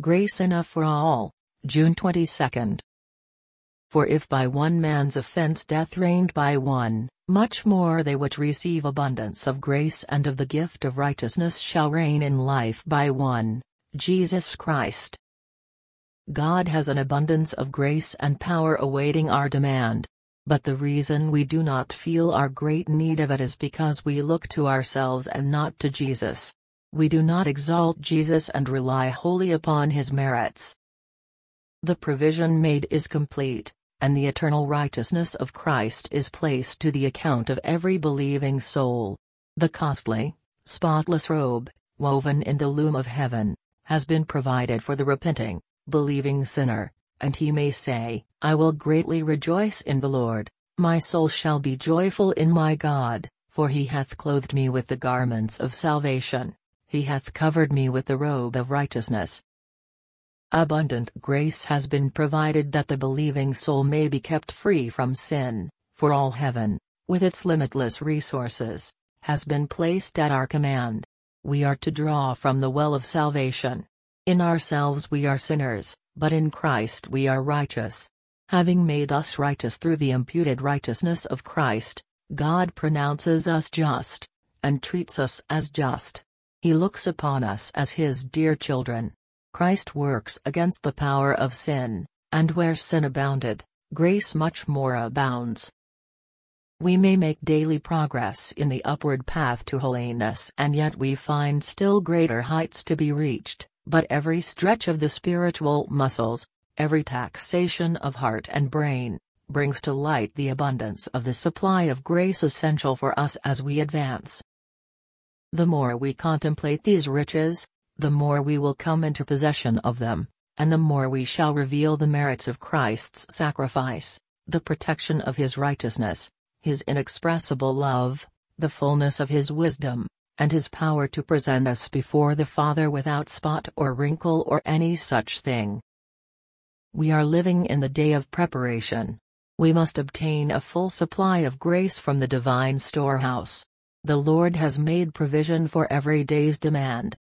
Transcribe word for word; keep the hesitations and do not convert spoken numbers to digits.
Grace enough for all, June twenty-second. For if by one man's offense death reigned by one, much more they which receive abundance of grace and of the gift of righteousness shall reign in life by one, Jesus Christ. God has an abundance of grace and power awaiting our demand. But the reason we do not feel our great need of it is because we look to ourselves and not to Jesus. We do not exalt Jesus and rely wholly upon his merits. The provision made is complete, and the eternal righteousness of Christ is placed to the account of every believing soul. The costly, spotless robe, woven in the loom of heaven, has been provided for the repenting, believing sinner, and he may say, I will greatly rejoice in the Lord, my soul shall be joyful in my God, for he hath clothed me with the garments of salvation, he hath covered me with the robe of righteousness. Abundant grace has been provided that the believing soul may be kept free from sin, for all heaven, with its limitless resources, has been placed at our command. We are to draw from the well of salvation. In ourselves we are sinners, but in Christ we are righteous. Having made us righteous through the imputed righteousness of Christ, God pronounces us just, and treats us as just. He looks upon us as his dear children. Christ works against the power of sin, and where sin abounded, grace much more abounds. We may make daily progress in the upward path to holiness, and yet we find still greater heights to be reached, but every stretch of the spiritual muscles, every taxation of heart and brain, brings to light the abundance of the supply of grace essential for us as we advance. The more we contemplate these riches, the more we will come into possession of them, and the more we shall reveal the merits of Christ's sacrifice, the protection of his righteousness, his inexpressible love, the fullness of his wisdom, and his power to present us before the Father without spot or wrinkle or any such thing. We are living in the day of preparation. We must obtain a full supply of grace from the divine storehouse. The Lord has made provision for every day's demand.